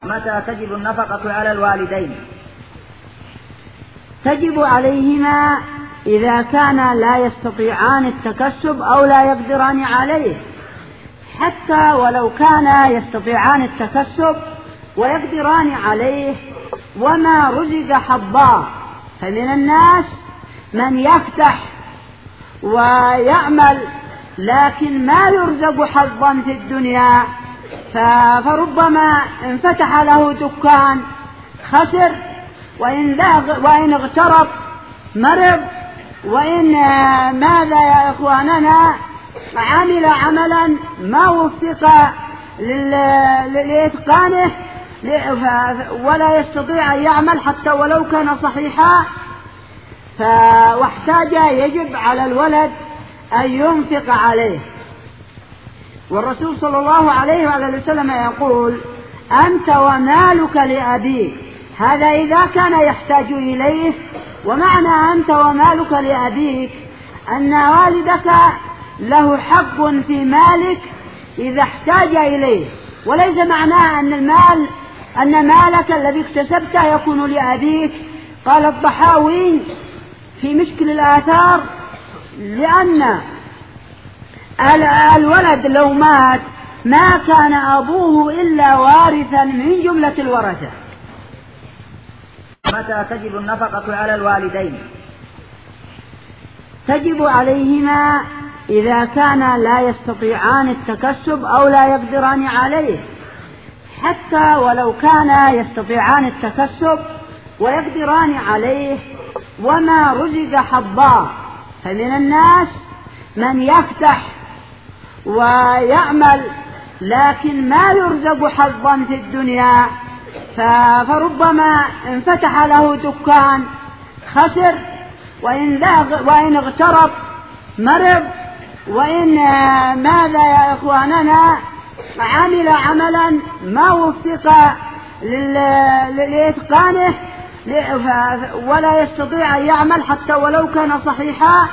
متى تجب النفقة على الوالدين؟ تجب عليهما إذا كانا لا يستطيعان التكسب أو لا يقدران عليه، حتى ولو كانا يستطيعان التكسب ويقدران عليه وما رزق حظا. فمن الناس من يفتح ويعمل لكن ما يرزق حظا في الدنيا، فربما انفتح له دكان خسر، وإن اغترب مرض، وإن ماذا يا إخواننا عمل عملا ما وفق لإتقانه ولا يستطيع أن يعمل حتى ولو كان صحيحا، واحتاج يجب على الولد أن ينفق عليه. والرسول صلى الله عليه وسلم يقول: أنت ومالك لأبيك. هذا إذا كان يحتاج إليه. ومعنى أنت ومالك لأبيك أن والدك له حق في مالك إذا احتاج إليه، وليس معناه أن مالك الذي اكتسبته يكون لأبيك. قال الضحاوي في مشكل الآثار: لأن الولد لو مات ما كان أبوه إلا وارثا من جملة الورثة. متى تجب النفقة على الوالدين؟ تجب عليهما إذا كانا لا يستطيعان التكسب أو لا يقدران عليه، حتى ولو كانا يستطيعان التكسب ويقدران عليه وما رزق حظا. فمن الناس من يفتح ويعمل لكن ما يرزق حظا في الدنيا، فربما انفتح له دكان خسر، وإن اغترب مرض، وإن ماذا يا إخواننا عمل عملا ما وفق لإتقانه ولا يستطيع أن يعمل حتى ولو كان صحيحا،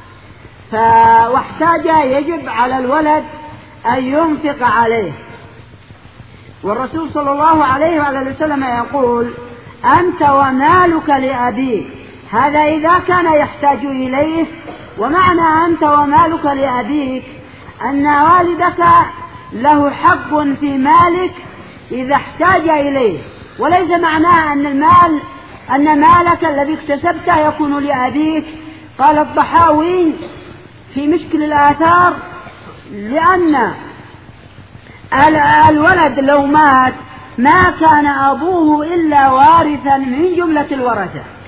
واحتاج يجب على الولد أن ينفق عليه. والرسول صلى الله عليه وسلم يقول: أنت ومالك لأبيك. هذا إذا كان يحتاج إليه. ومعنى أنت ومالك لأبيك أن والدك له حق في مالك إذا احتاج إليه، وليس معناه أن مالك الذي اكتسبته يكون لأبيك. قال الضحاوي في مشكل الآثار: لأن الولد لو مات ما كان أبوه إلا وارثا من جملة الورثة.